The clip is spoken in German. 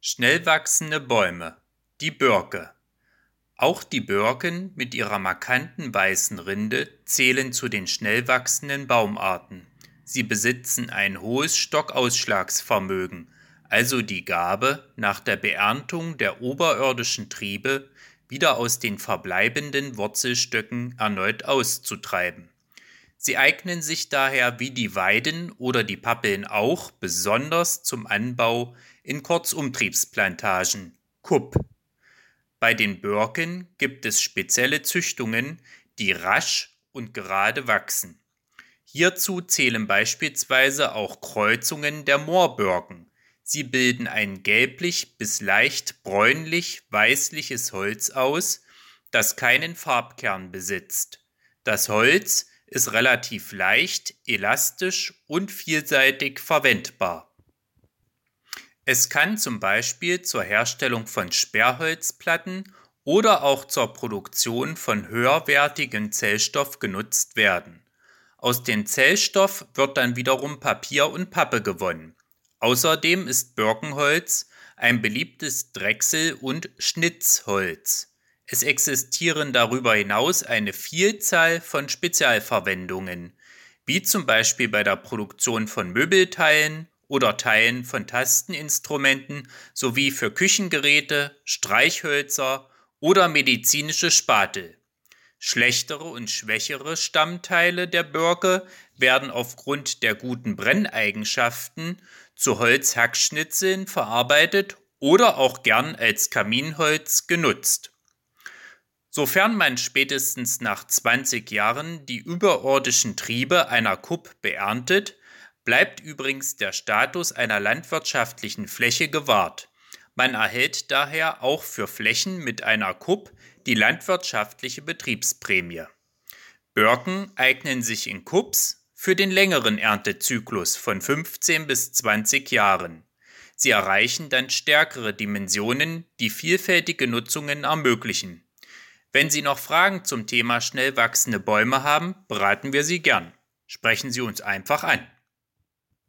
Schnell wachsende Bäume, die Birke. Auch die Birken mit ihrer markanten weißen Rinde zählen zu den schnell wachsenden Baumarten. Sie besitzen ein hohes Stockausschlagsvermögen, also die Gabe, nach der Beerntung der oberirdischen Triebe wieder aus den verbleibenden Wurzelstöcken erneut auszutreiben. Sie eignen sich daher wie die Weiden oder die Pappeln auch besonders zum Anbau in Kurzumtriebsplantagen, KUP. Bei den Birken gibt es spezielle Züchtungen, die rasch und gerade wachsen. Hierzu zählen beispielsweise auch Kreuzungen der Moorbirken. Sie bilden ein gelblich bis leicht bräunlich-weißliches Holz aus, das keinen Farbkern besitzt. Das Holz ist relativ leicht, elastisch und vielseitig verwendbar. Es kann zum Beispiel zur Herstellung von Sperrholzplatten oder auch zur Produktion von höherwertigem Zellstoff genutzt werden. Aus dem Zellstoff wird dann wiederum Papier und Pappe gewonnen. Außerdem ist Birkenholz ein beliebtes Drechsel- und Schnitzholz. Es existieren darüber hinaus eine Vielzahl von Spezialverwendungen, wie zum Beispiel bei der Produktion von Möbelteilen oder Teilen von Tasteninstrumenten sowie für Küchengeräte, Streichhölzer oder medizinische Spatel. Schlechtere und schwächere Stammteile der Birke werden aufgrund der guten Brenneigenschaften zu Holzhackschnitzeln verarbeitet oder auch gern als Kaminholz genutzt. Sofern man spätestens nach 20 Jahren die überirdischen Triebe einer KUP beerntet, bleibt übrigens der Status einer landwirtschaftlichen Fläche gewahrt. Man erhält daher auch für Flächen mit einer KUP die landwirtschaftliche Betriebsprämie. Birken eignen sich in KUPs für den längeren Erntezyklus von 15 bis 20 Jahren. Sie erreichen dann stärkere Dimensionen, die vielfältige Nutzungen ermöglichen. Wenn Sie noch Fragen zum Thema schnell wachsende Bäume haben, beraten wir Sie gern. Sprechen Sie uns einfach an.